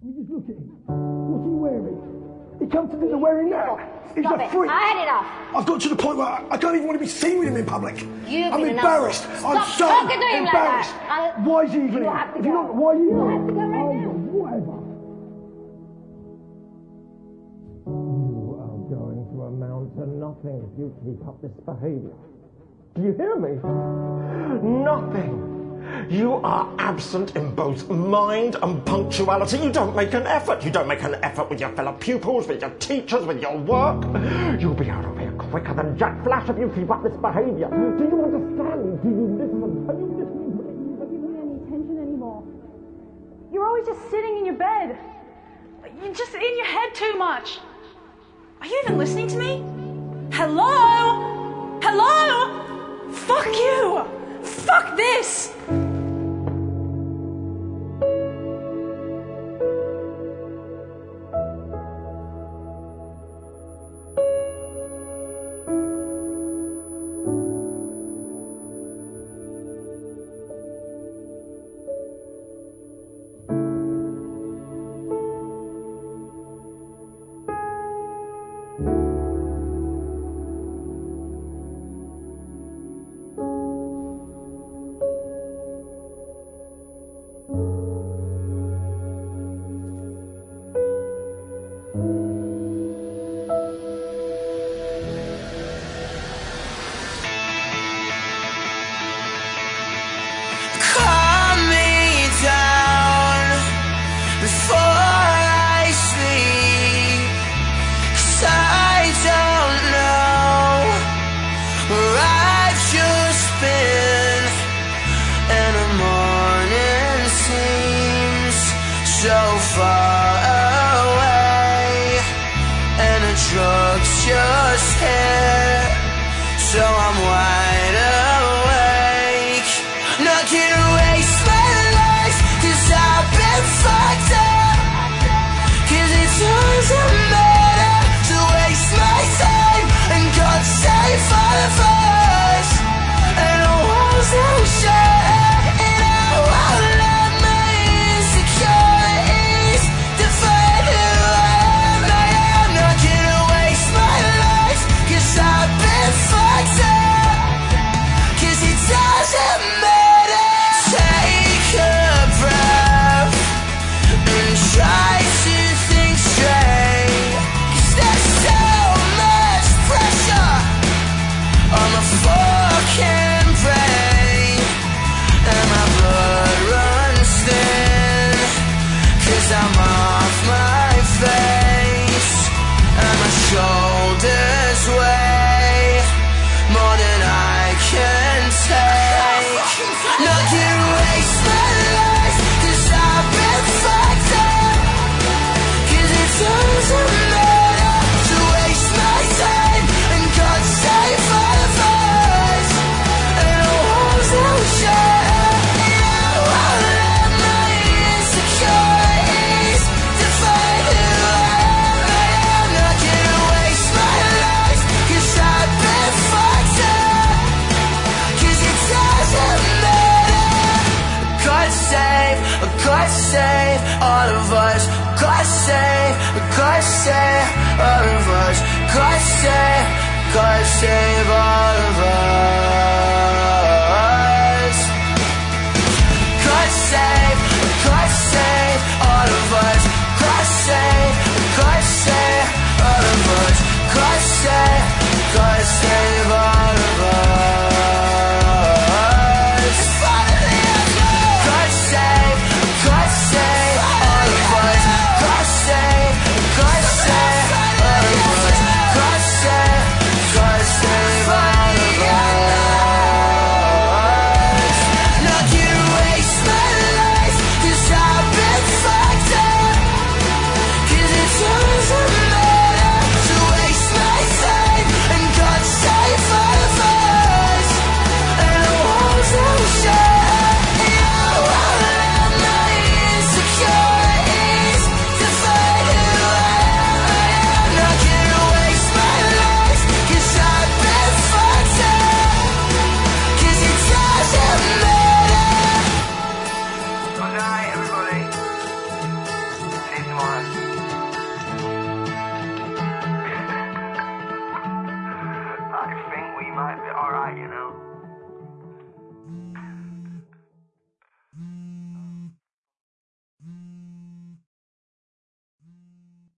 Just look at him. What's he wearing? He comes to dinner wearing that. He's a freak. I had enough. I've got to the point where I don't even want to be seen with him in public. I'm embarrassed. I'm so talking to him embarrassed. like that. Why is he even You have to go. Why are you You have to go right now. Whatever. You are going to amount to nothing if you keep up this behaviour. Do you hear me? Nothing. You are absent in both mind and punctuality. You don't make an effort. You don't make an effort with your fellow pupils, with your teachers, with your work. You'll be out of here quicker than Jack Flash if you keep up this behaviour. Do you understand? Do you listen? Are you listening? You're not giving me any attention anymore. You're always just sitting in your bed. You're just in your head too much. Are you even listening to me? Hello? Hello? Fuck you! Fuck this! high, you know?